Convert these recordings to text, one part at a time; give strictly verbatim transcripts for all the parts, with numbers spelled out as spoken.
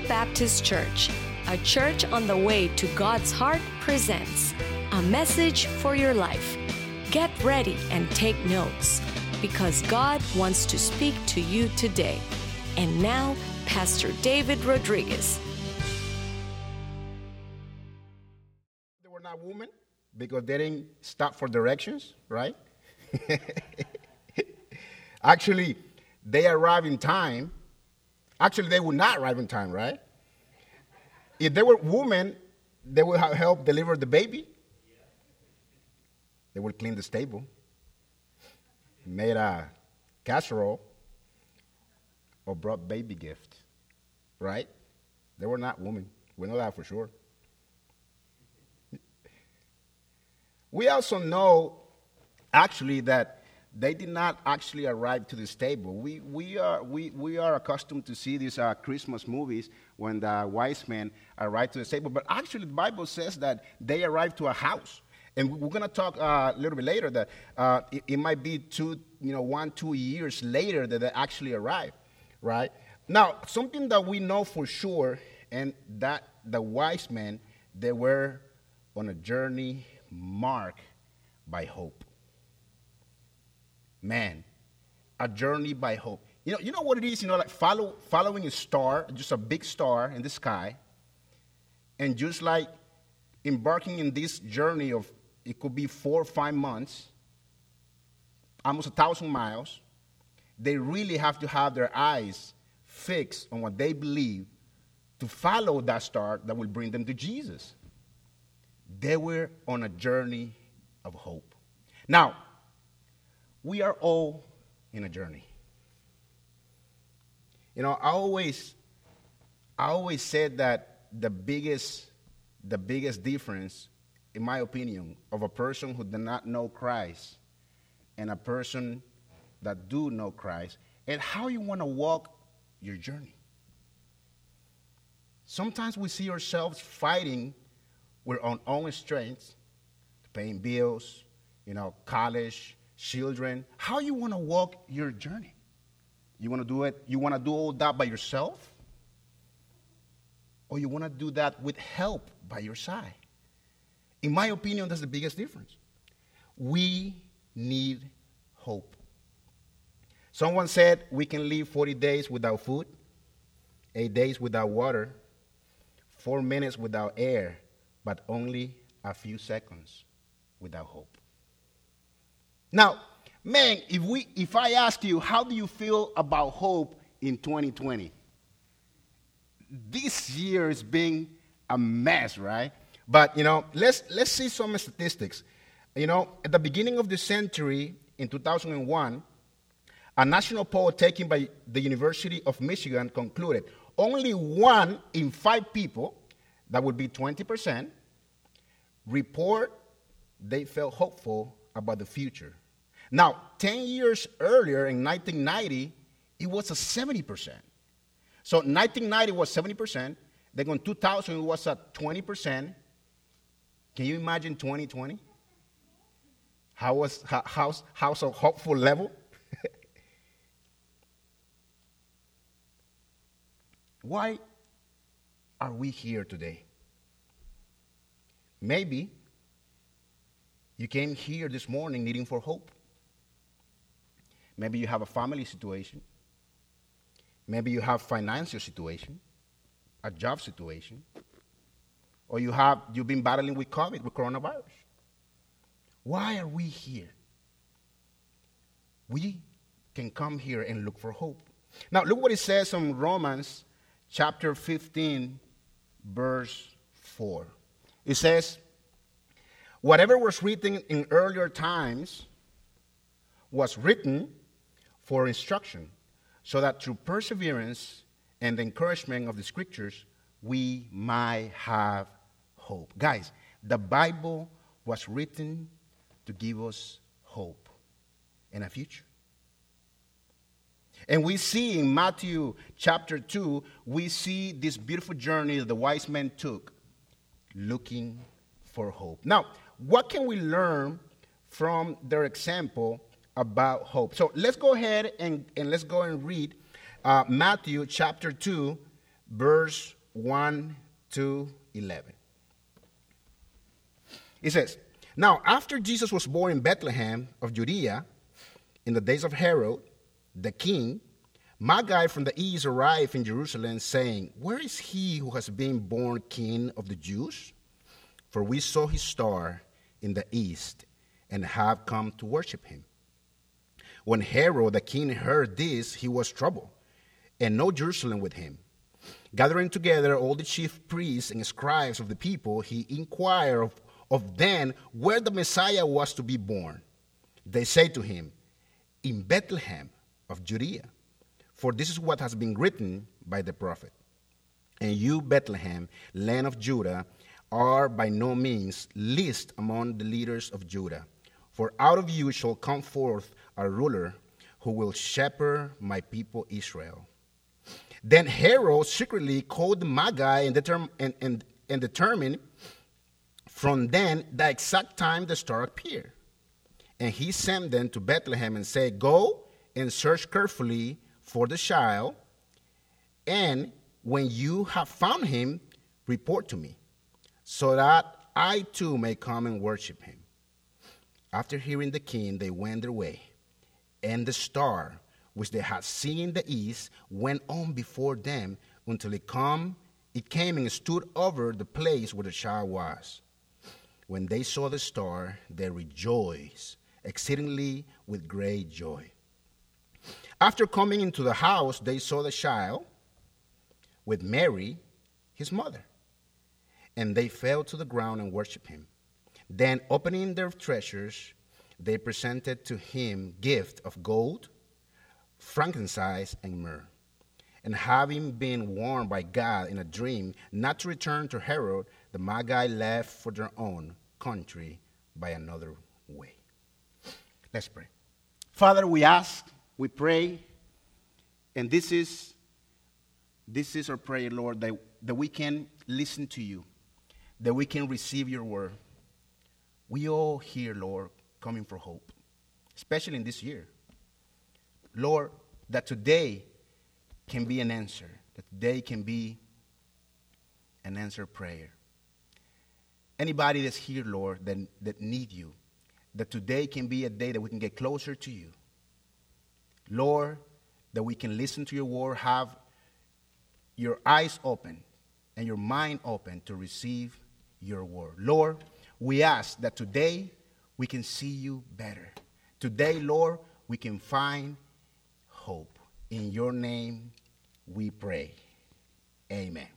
Baptist Church, a church on the way to God's heart, presents a message for your life. Get ready and take notes, because God wants to speak to you today. And now, Pastor David Rodriguez. They were not women because they didn't stop for directions, right? Actually, they arrived in time. Actually, they would not arrive in time, right? If they were women, they would have helped deliver the baby. They would clean the stable, made a casserole, or brought baby gift, right? They were not women. We know that for sure. We also know, actually, that they did not actually arrive to the stable. We, we, are, we, we are accustomed to see these uh, Christmas movies when the wise men arrive to the stable. But actually, the Bible says that they arrived to a house. And we're going to talk uh, a little bit later that uh, it, it might be two, you know, one, two years later that they actually arrived, right? Now, something that we know for sure, and that the wise men, they were on a journey marked by hope. Man, a journey by hope. You know, you know what it is, you know, like follow, following a star, just a big star in the sky, and just like embarking in this journey of, it could be four or five months, almost a thousand miles. They really have to have their eyes fixed on what they believe to follow that star that will bring them to Jesus. They were on a journey of hope. Now, we are all in a journey. You know, I always, I always said that the biggest, the biggest difference, in my opinion, of a person who does not know Christ and a person that do know Christ, and how you want to walk your journey. Sometimes we see ourselves fighting with our own strengths, paying bills, you know, college, children. How you want to walk your journey? You want to do it, you want to do all that by yourself? Or you want to do that with help by your side? In my opinion, that's the biggest difference. We need hope. Someone said we can live forty days without food, eight days without water, four minutes without air, but only a few seconds without hope. Now, man, if we, if I ask you, how do you feel about hope in twenty twenty? This year has been a mess, right? But, you know, let's, let's see some statistics. You know, at the beginning of the century, in two thousand one, a national poll taken by the University of Michigan concluded only one in five people, that would be twenty percent, report they felt hopeful about the future. Now, ten years earlier, in nineteen ninety, it was a seventy percent. So nineteen ninety was seventy percent. Then in two thousand, it was at twenty percent. Can you imagine twenty twenty? How was how, how's, how's a hopeful level? Why are we here today? Maybe you came here this morning needing for hope. Maybe you have a family situation. Maybe you have financial situation, a job situation, or you have you've been battling with COVID, with coronavirus. Why are we here? We can come here and look for hope. Now, look what it says in Romans chapter fifteen, verse four. It says, whatever was written in earlier times was written for instruction, so that through perseverance and the encouragement of the scriptures, we might have hope. Guys, the Bible was written to give us hope and a future. And we see in Matthew chapter two, we see this beautiful journey that the wise men took, looking for hope. Now, what can we learn from their example about hope? So let's go ahead and, and let's go and read uh, Matthew chapter two, verse one to eleven. It says, now after Jesus was born in Bethlehem of Judea, in the days of Herod, the king, Magi from the east arrived in Jerusalem, saying, where is he who has been born king of the Jews? For we saw his star in the east and have come to worship him. When Herod the king heard this, he was troubled, and no Jerusalem with him. Gathering together all the chief priests and scribes of the people, he inquired of, of them where the Messiah was to be born. They say to him, in Bethlehem of Judea. For this is what has been written by the prophet. And you, Bethlehem, land of Judah, are by no means least among the leaders of Judah. For out of you shall come forth a ruler who will shepherd my people Israel. Then Herod secretly called the Magi and, determ- and, and, and determined from then the exact time the star appeared. And he sent them to Bethlehem and said, go and search carefully for the child, and when you have found him, report to me, so that I too may come and worship him. After hearing the king, they went their way, and the star, which they had seen in the east, went on before them until it, come, it came and stood over the place where the child was. When they saw the star, they rejoiced exceedingly with great joy. After coming into the house, they saw the child with Mary, his mother, and they fell to the ground and worshiped him. Then, opening their treasures, they presented to him gifts of gold, frankincense, and myrrh. And having been warned by God in a dream not to return to Herod, the Magi left for their own country by another way. Let's pray. Father, we ask, we pray, and this is this is our prayer, Lord, that, that we can listen to you, that we can receive your word. We all here, Lord, coming for hope, especially in this year. Lord, that today can be an answer, that today can be an answered prayer. Anybody that's here, Lord, that, that need you, that today can be a day that we can get closer to you. Lord, that we can listen to your word, have your eyes open and your mind open to receive your word. Lord, we ask that today we can see you better. Today, Lord, we can find hope. In your name we pray. Amen.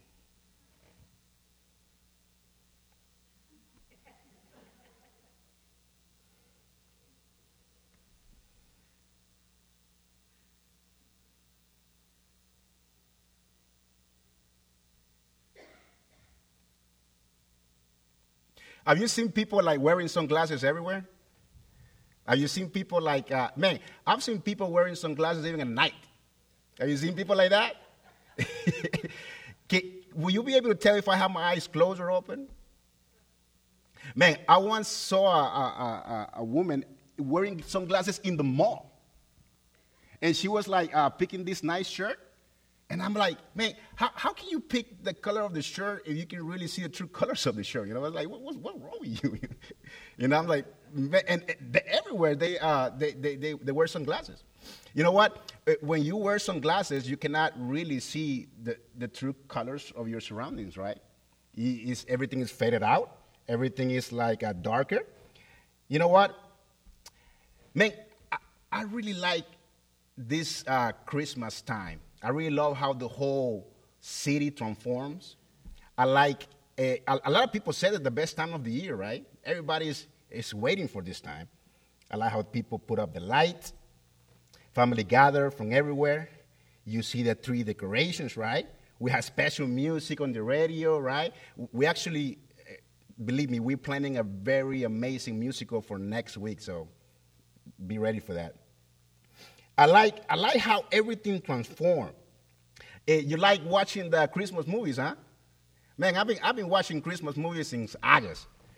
Have you seen people like wearing sunglasses everywhere? Have you seen people like, uh, man, I've seen people wearing sunglasses even at night. Have you seen people like that? Can, will you be able to tell if I have my eyes closed or open? Man, I once saw a, a, a, a woman wearing sunglasses in the mall. And she was like uh, picking this nice shirt. And I'm like, man, how, how can you pick the color of the shirt if you can really see the true colors of the shirt? You know, I was like, what, what, what's wrong with you? You know, I'm like, man, and they, everywhere they, uh, they, they, they, they wear sunglasses. You know what? When you wear sunglasses, you cannot really see the, the true colors of your surroundings, right? It's, everything is faded out. Everything is like uh, darker. You know what? Man, I, I really like this uh, Christmas time. I really love how the whole city transforms. I like, a, a lot of people say that the best time of the year, right? Everybody is, is waiting for this time. I like how people put up the lights, family gather from everywhere. You see the tree decorations, right? We have special music on the radio, right? We actually, believe me, we're planning a very amazing musical for next week, so be ready for that. I like I like how everything transformed. Uh, you like watching the Christmas movies, huh? Man, I've been I've been watching Christmas movies since August.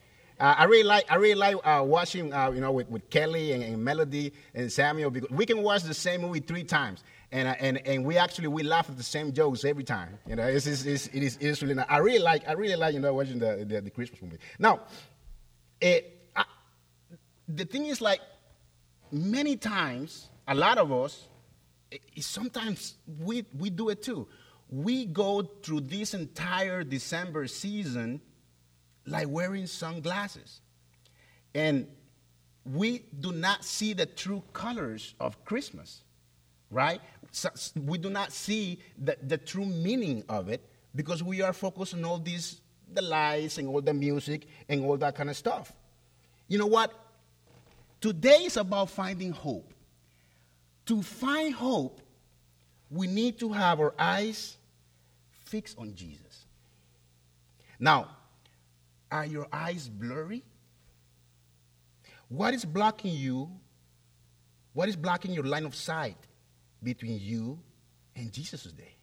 Uh, I really like I really like uh, watching uh, you know with, with Kelly and, and Melody and Samuel, because we can watch the same movie three times, and uh, and and we actually we laugh at the same jokes every time. You know, it's, it's, it's, it is it is really nice. I really like I really like you know watching the the, the Christmas movie. Now, it, I, the thing is, like, many times, a lot of us, it, it, sometimes we we do it too. We go through this entire December season like wearing sunglasses. And we do not see the true colors of Christmas, right? So we do not see the, the true meaning of it because we are focused on all these, the lights and all the music and all that kind of stuff. You know what? Today is about finding hope. To find hope, we need to have our eyes fixed on Jesus. Now, are your eyes blurry? What is blocking you? What is blocking your line of sight between you and Jesus today?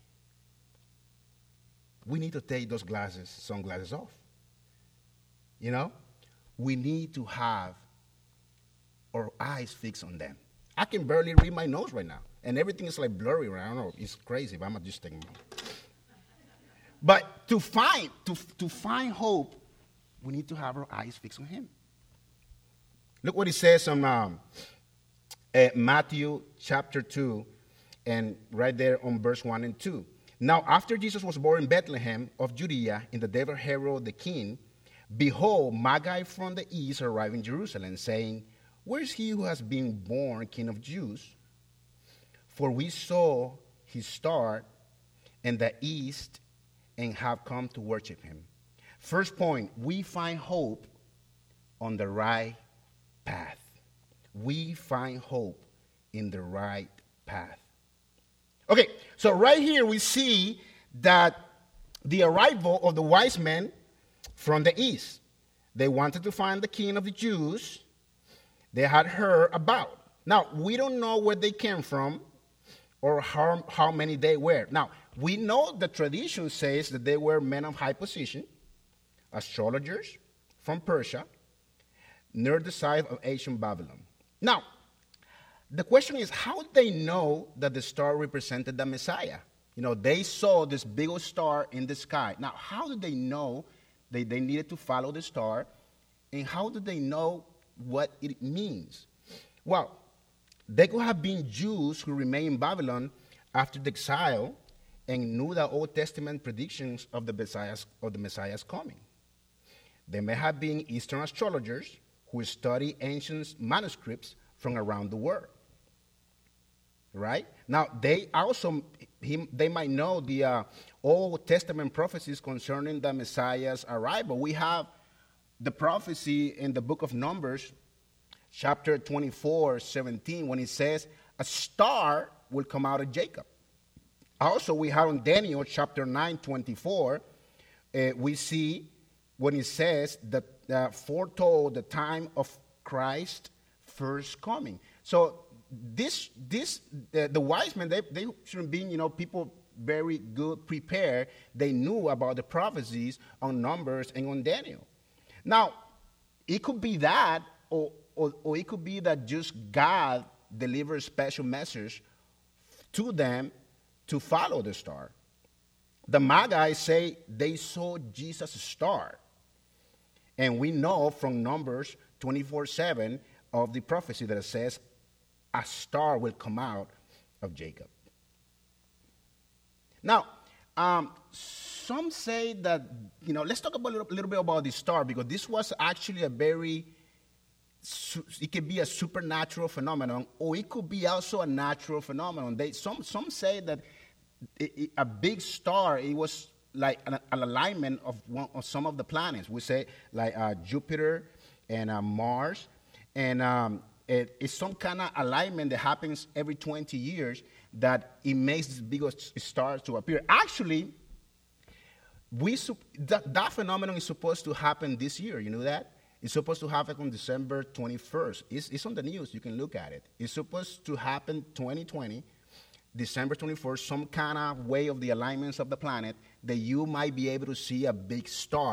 We need to take those glasses, sunglasses off. You know? We need to have our eyes fixed on them. I can barely read my nose right now, and everything is like blurry right now. I don't know, it's crazy, but I'm gonna just take them off. But to find, to, to find hope, we need to have our eyes fixed on him. Look what he says on um, uh, Matthew chapter two, and right there on verse one and two. Now, after Jesus was born in Bethlehem of Judea in the day of Herod the king, behold, Magi from the east arrived in Jerusalem, saying, where is he who has been born King of Jews? For we saw his star in the east and have come to worship him. First point, we find hope on the right path. We find hope in the right path. Okay, so right here we see that the arrival of the wise men from the east. They wanted to find the king of the Jews. They had heard about. Now, we don't know where they came from or how, how many they were. Now, we know the tradition says that they were men of high position, astrologers from Persia, near the site of ancient Babylon. Now, the question is, how did they know that the star represented the Messiah? You know, they saw this big old star in the sky. Now, how did they know they, they needed to follow the star? And how did they know what it means? Well, they could have been Jews who remained in Babylon after the exile and knew the Old Testament predictions of the Messiah's, of the Messiah's coming. They may have been Eastern astrologers who study ancient manuscripts from around the world. Right? Now, they also, he, they might know the uh, Old Testament prophecies concerning the Messiah's arrival. We have the prophecy in the book of Numbers, chapter twenty-four, seventeen, when it says, a star will come out of Jacob. Also, we have in Daniel, chapter nine, twenty-four, uh, we see when it says that uh, foretold the time of Christ's first coming. So this, this, uh, the wise men, they, they should have been, you know, people very good, prepared. They knew about the prophecies on Numbers and on Daniel. Now, it could be that, or, or, or it could be that just God delivers special message to them to follow the star. The Magi say they saw Jesus' star. And we know from Numbers twenty-four seven of the prophecy that it says, a star will come out of Jacob. Now, um, some say that, you know, let's talk about a little, little bit about the star, because this was actually a very, it could be a supernatural phenomenon, or it could be also a natural phenomenon. They, some, some say that it, it, a big star, it was like an, an alignment of, one, of some of the planets. We say like uh, Jupiter and uh, Mars, and um, it, it's some kind of alignment that happens every twenty years that it makes these big stars to appear. Actually, we that, that phenomenon is supposed to happen this year. You know that? It's supposed to happen on December twenty-first. It's, it's on the news. You can look at it. It's supposed to happen twenty twenty, December twenty-first, some kind of way of the alignments of the planet that you might be able to see a big star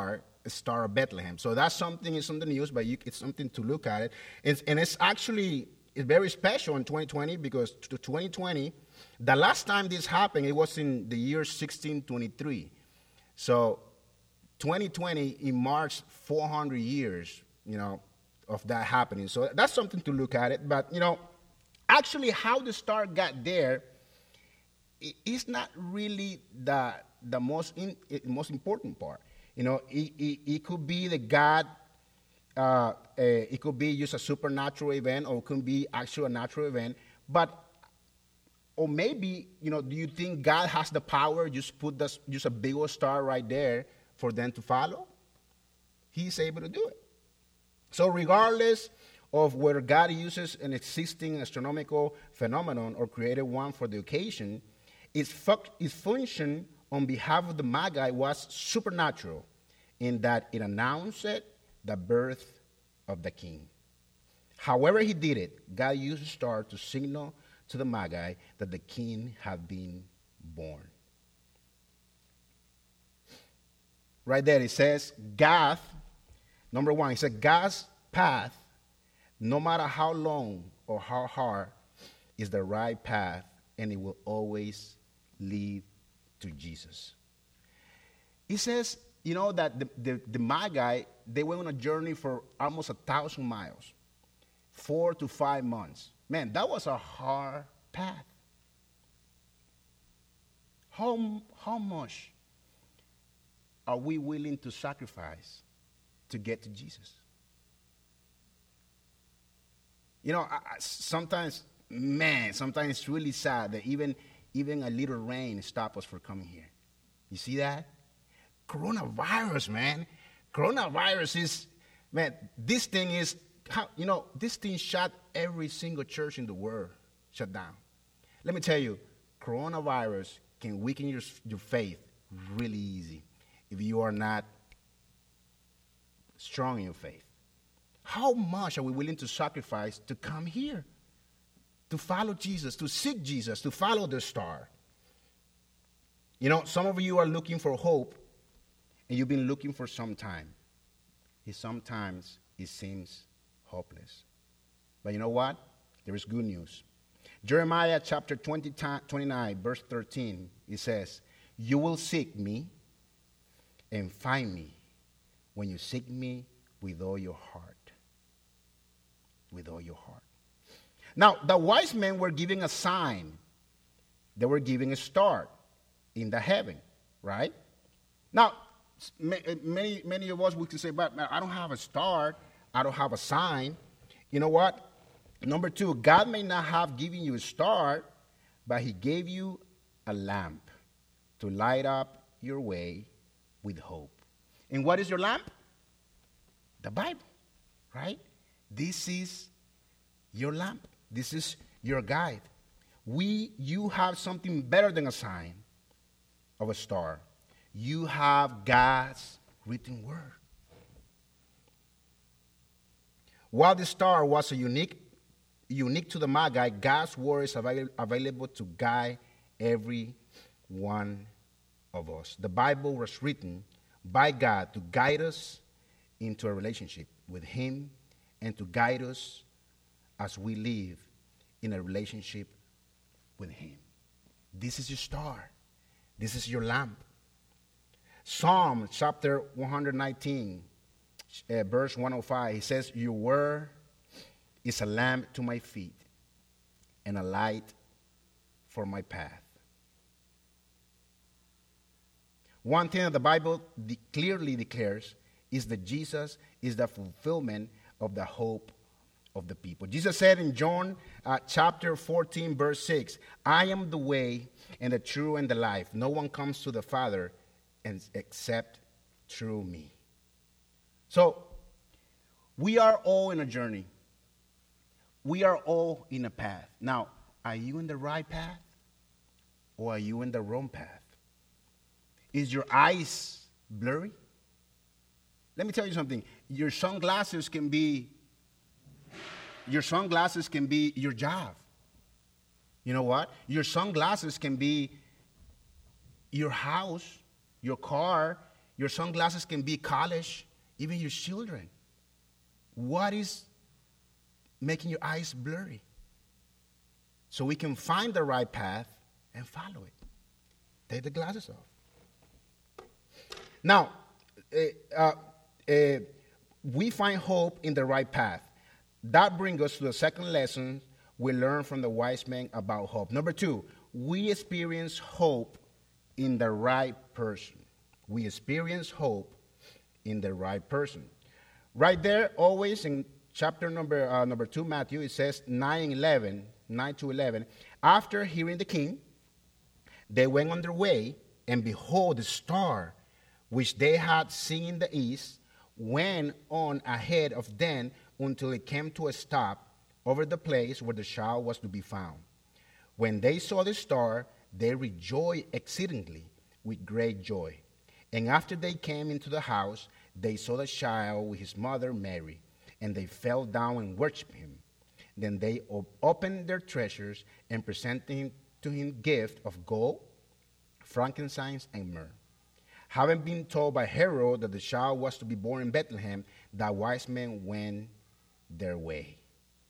Star of Bethlehem. So that's something, it's on the news, but you, it's something to look at it. It's, and it's actually it's very special in twenty twenty because to twenty twenty, the last time this happened, it was in the year sixteen twenty-three. So twenty twenty, it marks four hundred years, you know, of that happening. So that's something to look at it. But, you know, actually how the star got there, it's not really the, the most, in, most important part. You know, it, it, it could be the God, uh, uh, it could be just a supernatural event, or it could be actually a natural event. But, or maybe, you know, do you think God has the power just put this, just a big old star right there for them to follow? He's able to do it. So regardless of whether God uses an existing astronomical phenomenon or created one for the occasion, its, fu- its function on behalf of the Magi was supernatural in that it announced the birth of the king. However he did it, God used a star to signal to the Magi that the king had been born. Right there it says, God, number one, it said God's path, no matter how long or how hard, is the right path, and it will always lead to Jesus. It says, you know, that the, the, the Magi, they went on a journey for almost a thousand miles, four to five months. Man, that was a hard path. How, how much are we willing to sacrifice to get to Jesus? You know, I, I, sometimes, man, sometimes it's really sad that even, even a little rain stops us from coming here. You see that? Coronavirus, man. Coronavirus is, man, this thing is, how, you know, this thing shut every single church in the world, shut down. Let me tell you, coronavirus can weaken your, your faith really easy if you are not strong in your faith. How much are we willing to sacrifice to come here, to follow Jesus, to seek Jesus, to follow the star? You know, some of you are looking for hope, and you've been looking for some time. And sometimes it seems hopeless. But you know what? There is good news. Jeremiah chapter twenty, twenty-nine, verse thirteen, it says, "You will seek me and find me when you seek me with all your heart." With all your heart. Now, the wise men were giving a sign. They were giving a star in the heaven, right? Now, many, many of us, we can say, but I don't have a star. I don't have a sign. You know what? Number two, God may not have given you a star, but he gave you a lamp to light up your way with hope. And what is your lamp? The Bible, right? This is your lamp. This is your guide. We, you have something better than a sign of a star. You have God's written word. While the star was a unique, unique to the Magi, God's word is avail- available to guide every one of us. The Bible was written by God to guide us into a relationship with him and to guide us as we live in a relationship with him. This is your star. This is your lamp. Psalm chapter one nineteen, uh, verse one oh five, he says, "Your word is a lamp to my feet and a light for my path." One thing that the Bible de- clearly declares is that Jesus is the fulfillment of the hope of the people. Jesus said in John uh, chapter fourteen, verse six, "I am the way and the truth and the life. No one comes to the Father and, except through me." So, we are all in a journey. We are all in a path. Now, are you in the right path or are you in the wrong path? Is your eyes blurry? Let me tell you something. Your sunglasses can be, your sunglasses can be your job. You know what? Your sunglasses can be your house, your car, Your sunglasses can be college, even your children. What is making your eyes blurry? So we can find the right path and follow it. Take the glasses off. Now, uh, uh, uh, we find hope in the right path. That brings us to the second lesson we learn from the wise men about hope. Number two, we experience hope in the right person. We experience hope in the right person. Right there, always in chapter number uh, number two, Matthew, it says nine eleven, nine to eleven. After hearing the king, they went on their way, and behold, the star which they had seen in the east went on ahead of them until it came to a stop over the place where the child was to be found. When they saw the star, they rejoiced exceedingly with great joy. And after they came into the house, they saw the child with his mother Mary, and they fell down and worshipped him. Then they op- opened their treasures and presented him to him gift of gold, frankincense, and myrrh. Having been told by Herod that the child was to be born in Bethlehem, the wise men went their way.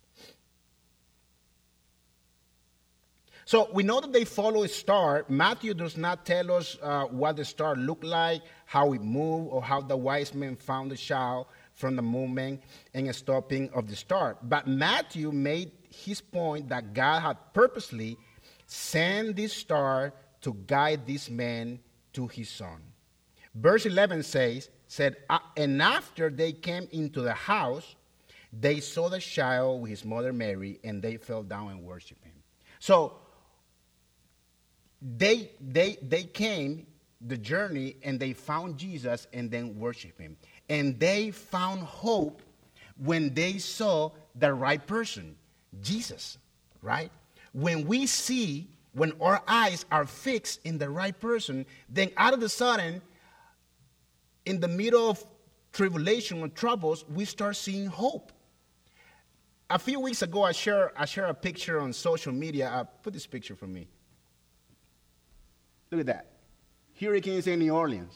So we know that they follow a star. Matthew does not tell us uh, what the star looked like, how it moved, or how the wise men found the child from the movement and stopping of the star. But Matthew made his point that God had purposely sent this star to guide this man to his son. Verse eleven says, said, and after they came into the house, they saw the child with his mother Mary, and they fell down and worshipped him. So they they they came the journey, and they found Jesus and then worshiped him. And they found hope when they saw the right person, Jesus, right? When we see, when our eyes are fixed in the right person, then out of the sudden, in the middle of tribulation or troubles, we start seeing hope. A few weeks ago, I shared I shared a picture on social media. Uh, put this picture for me. Look at that. Hurricanes in New Orleans.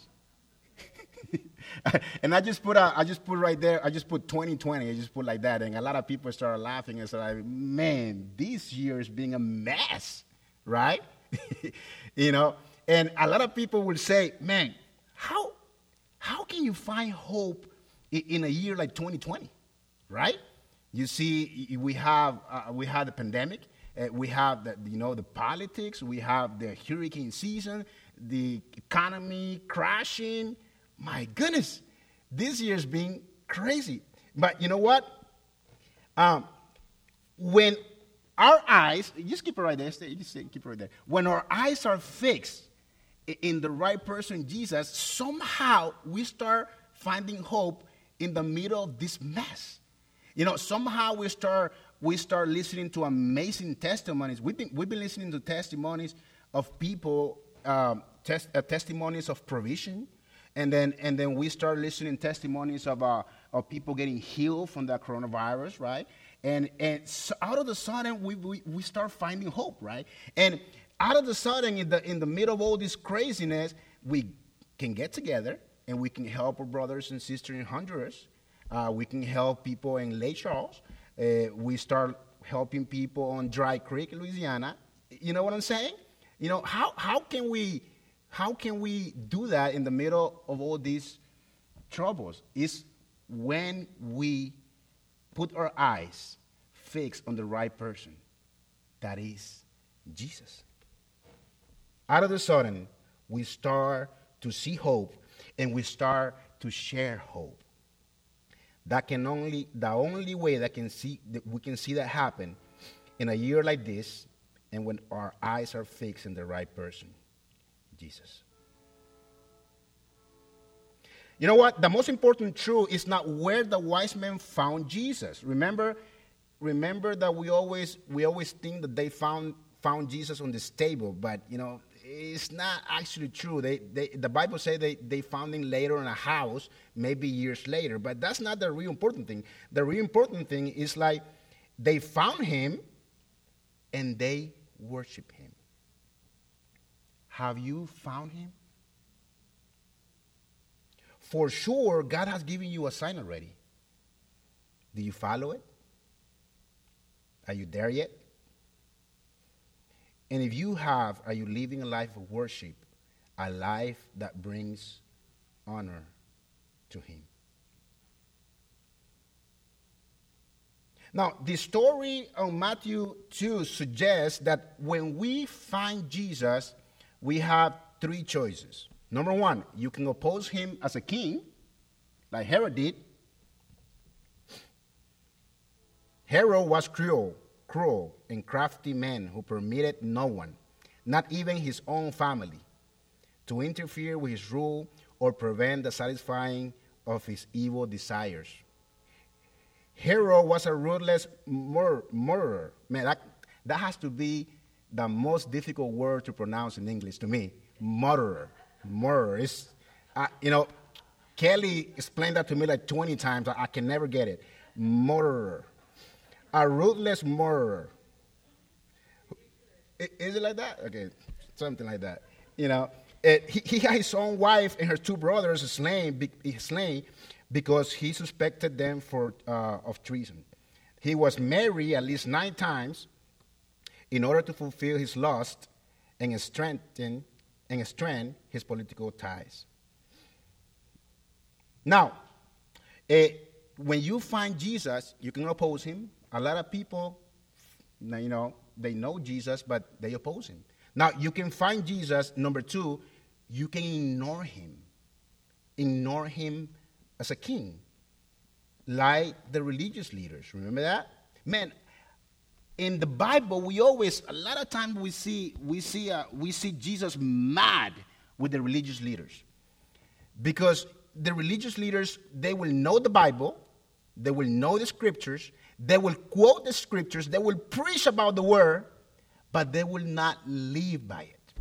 And I just put a, I just put right there, I just put twenty twenty, I just put like that, and a lot of people started laughing and said, like, man, this year is being a mess, right? You know, and a lot of people will say, man, how how can you find hope in, in a year like twenty twenty, right? You see, we have uh, we have the pandemic, uh, we have the, you know, the politics, we have the hurricane season, the economy crashing. My goodness, this year's been crazy. But you know what? Um, when our eyes, just keep it right there, stay, just keep it right there. When our eyes are fixed in the right person, Jesus, somehow we start finding hope in the middle of this mess. You know, somehow we start we start listening to amazing testimonies. We've been we've been listening to testimonies of people, um, tes- uh, testimonies of provision. And then, and then we start listening testimonies of, uh, of people getting healed from the coronavirus, right? And and so out of the sudden, we, we we start finding hope, right? And out of the sudden, in the in the middle of all this craziness, we can get together and we can help our brothers and sisters in Honduras. Uh, we can help people in Lake Charles. Uh, we start helping people on Dry Creek, Louisiana. You know what I'm saying? You know, how how can we? How can we do that in the middle of all these troubles? It's when we put our eyes fixed on the right person. That is Jesus. Out of the sudden, we start to see hope, and we start to share hope. That can only the only way that can see that we can see that happen in a year like this, and when our eyes are fixed on the right person. Jesus. You know what? The most important truth is not where the wise men found Jesus. Remember, remember that we always we always think that they found found Jesus on the stable, but you know it's not actually true. They, they the Bible says they, they found him later in a house, maybe years later, but that's not the real important thing. The real important thing is like they found him and they worship him. Have you found him? for sure, God has given you a sign already. Do you follow it? Are you there yet? And if you have, are you living a life of worship, a life that brings honor to Him? Now, the story of Matthew two suggests that when we find Jesus, we have three choices. Number one, you can oppose Him as a king, like Herod did. Herod was cruel, cruel and crafty man who permitted no one, not even his own family, to interfere with his rule or prevent the satisfying of his evil desires. Herod was a ruthless mur- murderer. Man, that, that has to be the most difficult word to pronounce in English to me. Murderer. Murderer. It's, uh, you know, Kelly explained that to me like twenty times. I, I can never get it. Murderer. A ruthless murderer. Is it like that? Okay, something like that. You know, it, he, he had his own wife and her two brothers slain, slain because he suspected them for uh, of treason. He was married at least nine times in order to fulfill his lust and strengthen and strengthen his political ties. Now, uh, when you find Jesus, you can oppose him. A lot of people, you know, they know Jesus, but they oppose him. Now, you can find Jesus. Number two, you can ignore him. Ignore him as a king, like the religious leaders. Remember that? Man, in the Bible, we always, a lot of times we see, we see, uh, we see Jesus mad with the religious leaders. Because the religious leaders, they will know the Bible, they will know the scriptures, they will quote the scriptures, they will preach about the word, but they will not live by it.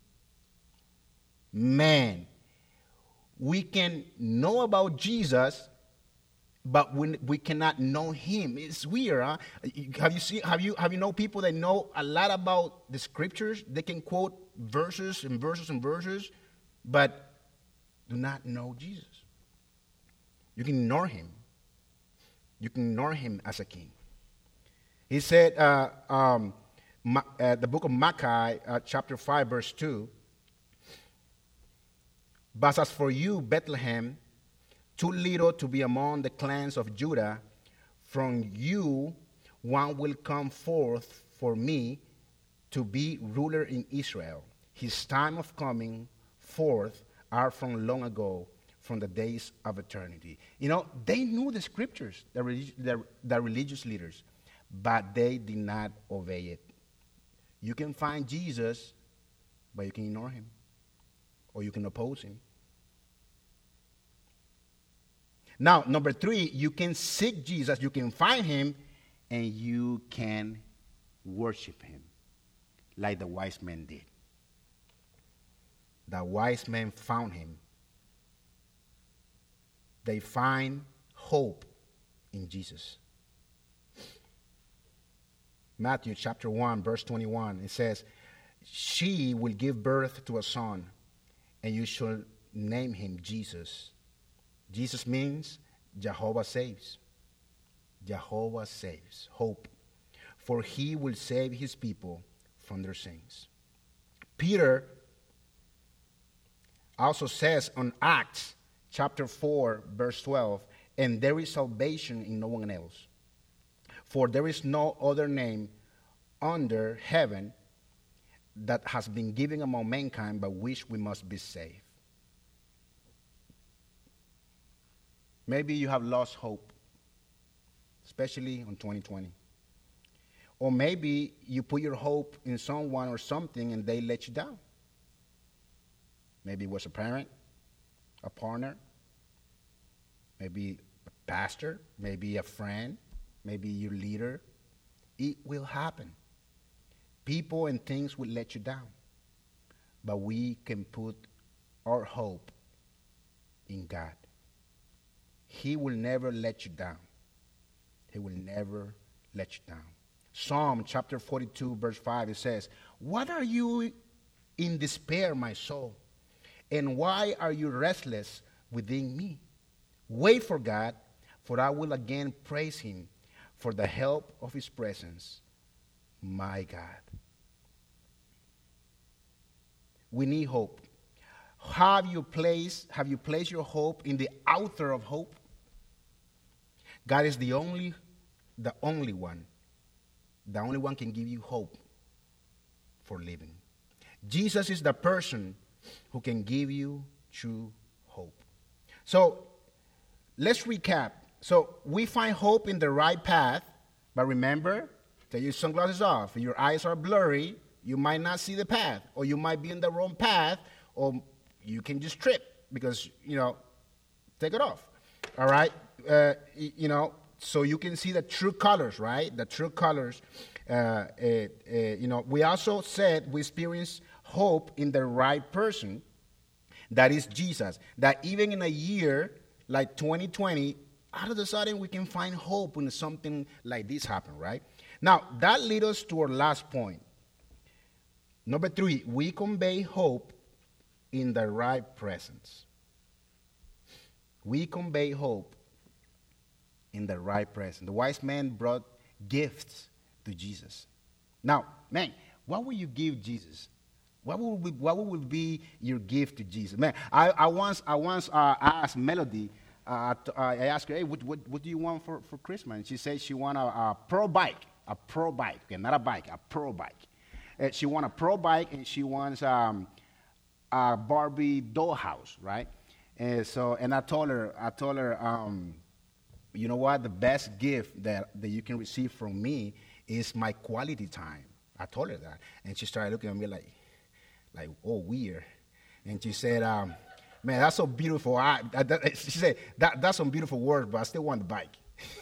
Man, we can know about Jesus, but we, we cannot know him. It's weird, huh? Have you seen, have you, have you know people that know a lot about the scriptures? They can quote verses and verses and verses, but do not know Jesus. You can ignore him. You can ignore him as a king. He said, uh, um, Ma, uh, the book of Malachi, uh, chapter five, verse two, "But as for you, Bethlehem, too little to be among the clans of Judah, from you one will come forth for me to be ruler in Israel. His time of coming forth are from long ago, from the days of eternity." You know, they knew the scriptures, the, relig- the, the religious leaders, but they did not obey it. You can find Jesus, but you can ignore him, or you can oppose him. Now, number three, you can seek Jesus, you can find him, and you can worship him, like the wise men did. The wise men found him. They find hope in Jesus. Matthew chapter one, verse twenty-one, it says, "She will give birth to a son, and you shall name him Jesus." Jesus means Jehovah saves. Jehovah saves, hope. For he will save his people from their sins. Peter also says on Acts chapter four, verse twelve, "And there is salvation in no one else. For there is no other name under heaven that has been given among mankind by which we must be saved." Maybe you have lost hope, especially in twenty twenty. Or maybe you put your hope in someone or something and they let you down. Maybe it was a parent, a partner, maybe a pastor, maybe a friend, maybe your leader. It will happen. People and things will let you down. But we can put our hope in God. He will never let you down. He will never let you down. Psalm chapter forty-two, verse five, it says, "What are you in despair, my soul? And why are you restless within me. Wait for God, for I will again praise him for the help of his presence, my God. We need hope. Have you placed, have you placed your hope in the author of hope? God is the only, the only one. The only one can give you hope for living. Jesus is the person who can give you true hope. So let's recap. So we find hope in the right path, but remember, take your sunglasses off. If your eyes are blurry, you might not see the path, or you might be in the wrong path, or you can just trip because, you know, take it off. All right? Uh, you know, so you can see the true colors, right? The true colors. Uh, uh, uh, you know, we also said we experience hope in the right person. That is Jesus. That even in a year like twenty twenty, out of the sudden we can find hope when something like this happens, right? Now, that leads us to our last point. Number three, we convey hope in the right presence. We convey hope in the right presence. The wise man brought gifts to Jesus. Now, man, what will you give Jesus? What would be, what would be your gift to Jesus? Man, I, I once I once uh, asked Melody. Uh, to, uh, I asked her, "Hey, what, what, what do you want for, for Christmas?" And she said she want a, a pro bike, a pro bike, okay, not a bike, a pro bike. Uh, she want a pro bike, and she wants um, a Barbie dollhouse, right? And so, and I told her, I told her, um, you know what? The best gift that that you can receive from me is my quality time. I told her that, and she started looking at me like. Like, oh, weird. And she said, um, man, that's so beautiful. I, I, that, she said, that, that's some beautiful words, but I still want the bike.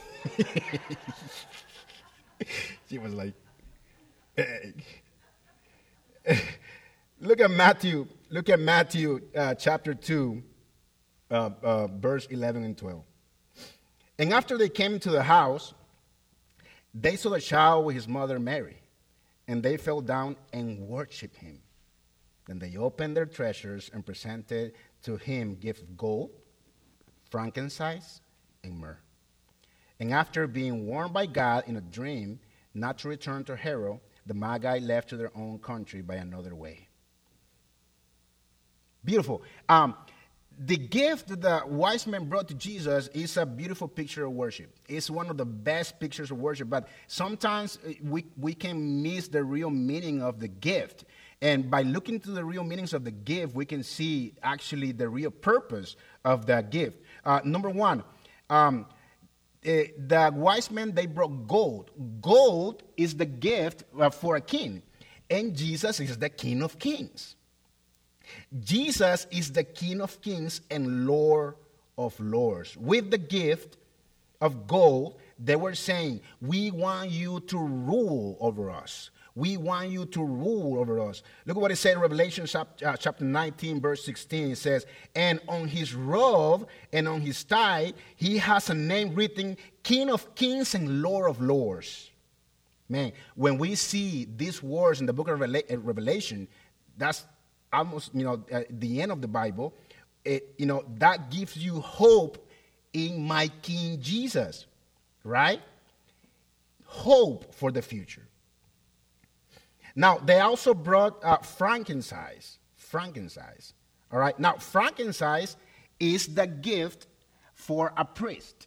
She was like, hey. Look at Matthew. Look at Matthew uh, chapter two, uh, uh, verse eleven and twelve. And after they came into the house, they saw the child with his mother Mary, and they fell down and worshipped him. Then they opened their treasures and presented to him gifts of gold, frankincense, and myrrh. And after being warned by God in a dream not to return to Herod, the Magi left to their own country by another way. Beautiful. Um, the gift that the wise men brought to Jesus is a beautiful picture of worship. It's one of the best pictures of worship, but sometimes we, we can miss the real meaning of the gift. And by looking to the real meanings of the gift, we can see actually the real purpose of that gift. Uh, number one, um, uh, the wise men, they brought gold. Gold is the gift uh, for a king. And Jesus is the King of Kings. Jesus is the King of Kings and Lord of Lords. With the gift of gold, they were saying, we want you to rule over us. We want you to rule over us. Look at what it said in Revelation chapter nineteen, verse sixteen. It says, and on his robe and on his thigh, he has a name written, King of Kings and Lord of Lords. Man, when we see these words in the book of Revelation, that's almost, you know, uh, the end of the Bible. It, you know, that gives you hope in my King Jesus, right? Hope for the future. Now, they also brought uh, frankincense. Frankincense. All right. Now, frankincense is the gift for a priest.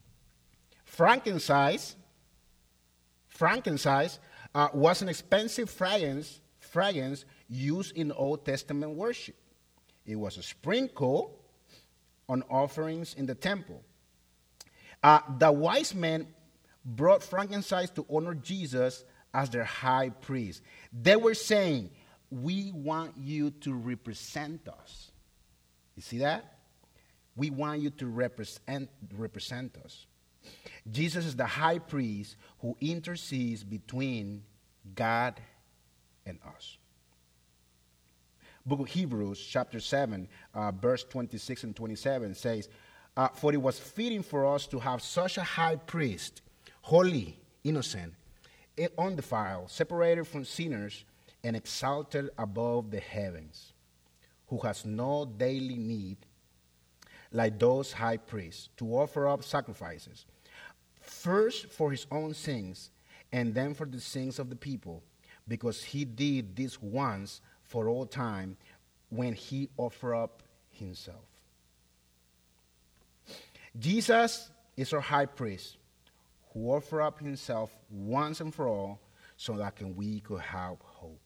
Frankincense, frankincense uh, was an expensive fragrance, fragrance used in Old Testament worship. It was a sprinkle on offerings in the temple. Uh, the wise men brought frankincense to honor Jesus as their high priest. They were saying, we want you to represent us. You see that? We want you to represent, represent us. Jesus is the high priest who intercedes between God and us. Book of Hebrews, chapter seven, uh, verse twenty-six and twenty-seven says, uh, for it was fitting for us to have such a high priest, holy, innocent, undefiled, separated from sinners, and exalted above the heavens, who has no daily need, like those high priests, to offer up sacrifices, first for his own sins, and then for the sins of the people, because he did this once for all time when he offered up himself. Jesus is our high priest who offered up himself once and for all so that we could have hope.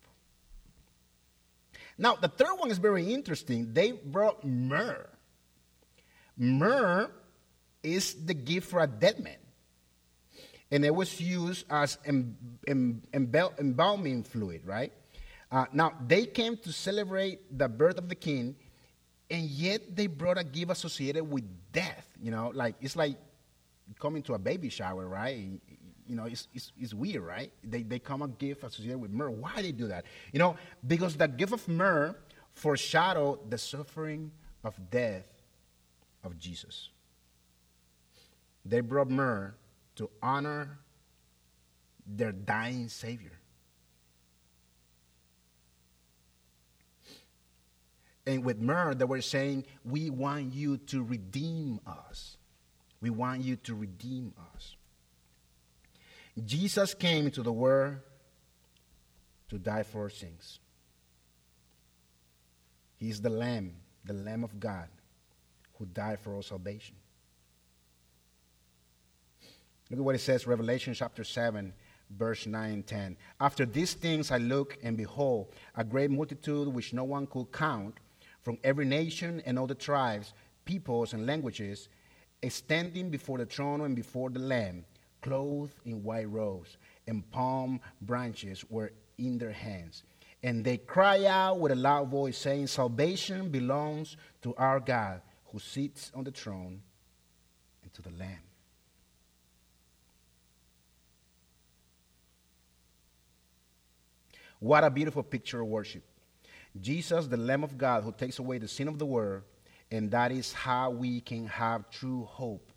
Now, the third one is very interesting. They brought myrrh. Myrrh is the gift for a dead man. And it was used as em, em, embel, embalming fluid, right? Uh, now, they came to celebrate the birth of the king, and yet they brought a gift associated with death. You know, like it's like coming to a baby shower, right? You know, it's, it's, it's weird, right? They, they come a gift associated with myrrh. Why they do that? You know, because the gift of myrrh foreshadowed the suffering of death of Jesus. They brought myrrh to honor their dying Savior. And with myrrh, they were saying, we want you to redeem us. We want you to redeem us. Jesus came into the world to die for our sins. He is the Lamb, the Lamb of God, who died for our salvation. Look at what it says, Revelation chapter seven, verse nine and ten. After these things I looked, and behold, a great multitude which no one could count, from every nation and all the tribes, peoples, and languages, standing before the throne and before the Lamb, clothed in white robes, and palm branches were in their hands. And they cry out with a loud voice, saying, salvation belongs to our God, who sits on the throne, and to the Lamb. What a beautiful picture of worship. Jesus, the Lamb of God, who takes away the sin of the world, and that is how we can have true hope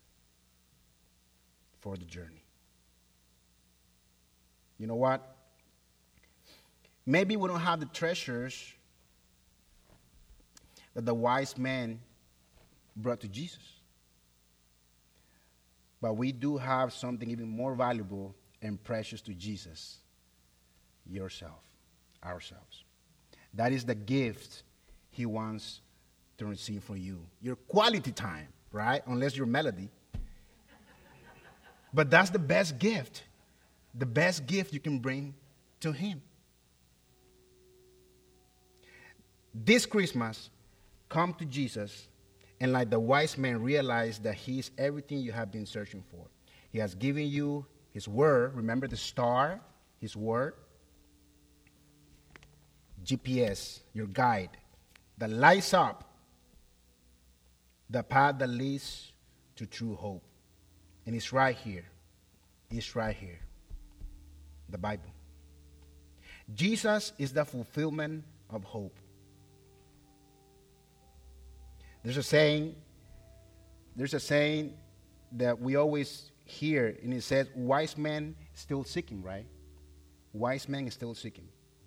for the journey. You know what? Maybe we don't have the treasures that the wise man brought to Jesus. But we do have something even more valuable and precious to Jesus. Yourself, ourselves. That is the gift he wants to receive from you. Your quality time, right? Unless you're Melody. But that's the best gift. The best gift you can bring to him. This Christmas, come to Jesus, and like the wise man, realize that he is everything you have been searching for. He has given you his word. Remember the star, his word. G P S, your guide, that lights up the path that leads to true hope. And it's right here. It's right here. The Bible. Jesus is the fulfillment of hope. There's a saying, there's a saying that we always hear, and it says, wise man still seeking, right? Wise man is still seeking.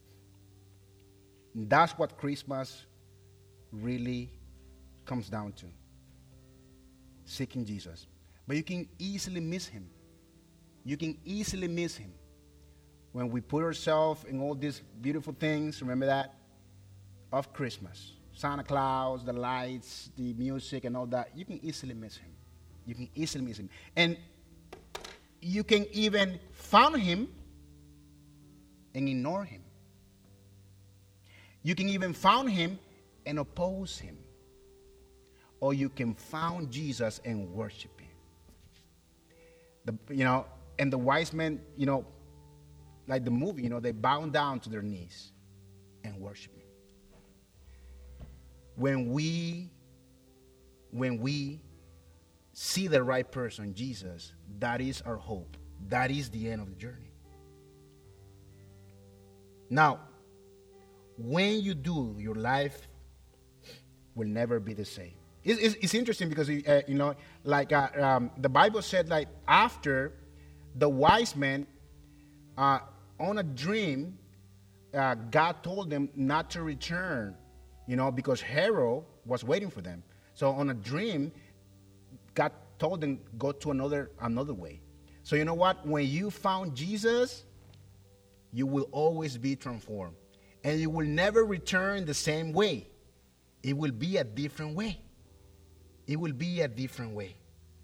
That's what Christmas really comes down to. Seeking Jesus. But you can easily miss him. You can easily miss him. When we put ourselves in all these beautiful things, remember that? Of Christmas. Santa Claus, the lights, the music, and all that. You can easily miss him. You can easily miss him. And you can even find him and ignore him. You can even find him and oppose him. Or you can find Jesus and worship him. The, you know, and the wise men, you know, like the movie, you know, they bow down to their knees and worship him. When we, when we see the right person, Jesus, that is our hope. That is the end of the journey. Now, when you do, your life will never be the same. It's, it's, it's interesting because, uh, you know, like uh, um, the Bible said, like after the wise men, uh, on a dream, uh, God told them not to return, you know, because Herod was waiting for them. So on a dream, God told them, go to another another way. So you know what? When you found Jesus, you will always be transformed. And you will never return the same way. It will be a different way. It will be a different way.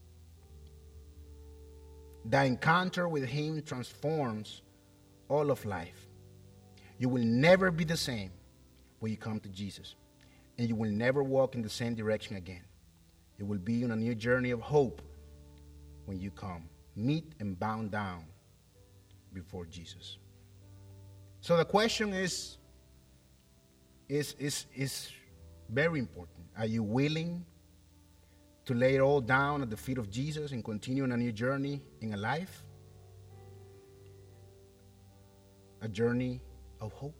The encounter with him transforms all of life. You will never be the same when you come to Jesus. And you will never walk in the same direction again. You will be on a new journey of hope when you come. Meet and bow down before Jesus. So the question is, is, is, is very important. Are you willing to lay it all down at the feet of Jesus and continue on a new journey in a life? A journey of hope.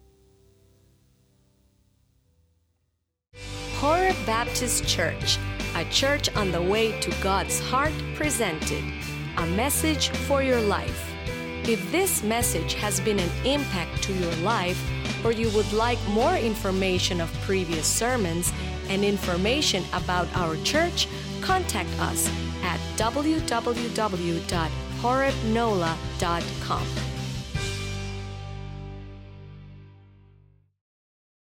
Horeb Baptist Church, a church on the way to God's heart, presented a message for your life. If this message has been an impact to your life, or you would like more information of previous sermons and information about our church, contact us at w w w dot horeb nola dot com.